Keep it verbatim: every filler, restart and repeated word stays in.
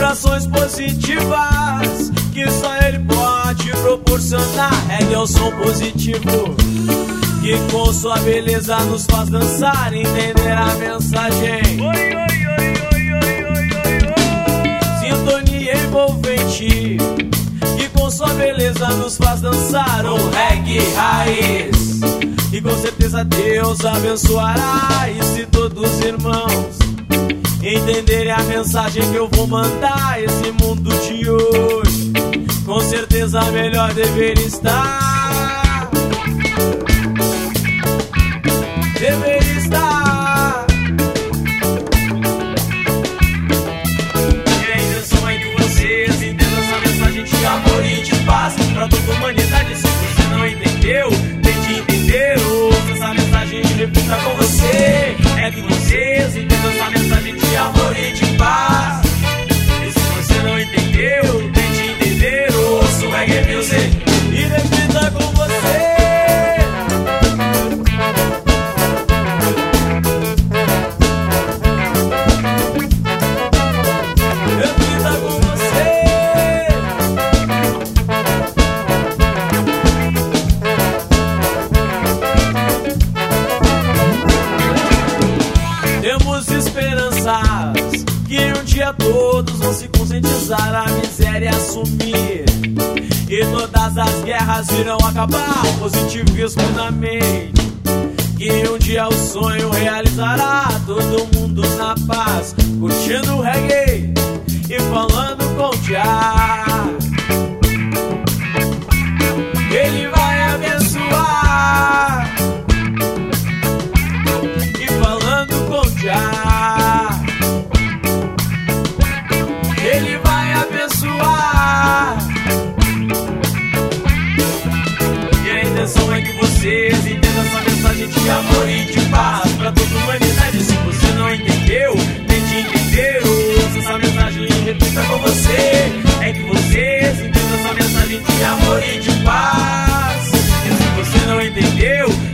vibrações positivas que só ele pode proporcionar. Reggae é o som positivo que com sua beleza nos faz dançar, entender a mensagem. Oi, oi, oi, oi, oi, oi, oi, oi. Sintonia envolvente que com sua beleza nos faz dançar. O reggae raiz, e com certeza Deus abençoará. E se todos os irmãos entenderem a mensagem que eu vou mandar, esse mundo de hoje com certeza melhor deveria estar. Deveria estar. E a intenção é que vocês entendam essa mensagem de amor e de paz pra toda a humanidade. Se você não entendeu, tente entender. Ouça essa mensagem e repita com você. É que vocês entendam essa mensagem de amor e de paz. E se você não entendeu, tente entender. Ouça o reggae music e repita com você. Temos esperanças que um dia todos vão se conscientizar, a miséria assumir e todas as guerras irão acabar. Positivismo na mente, que um dia o sonho realizará. Todo mundo na paz, curtindo o reggae e falando com o Jah. Ele vai abençoar e falando com o Jah. Ele vai abençoar. E a intenção é que vocês entendam essa mensagem de amor e de paz pra toda a humanidade. Se você não entendeu, tente entender. Ouça essa mensagem e repita com você. É que vocês entendam essa mensagem de amor e de paz. E se você não entendeu,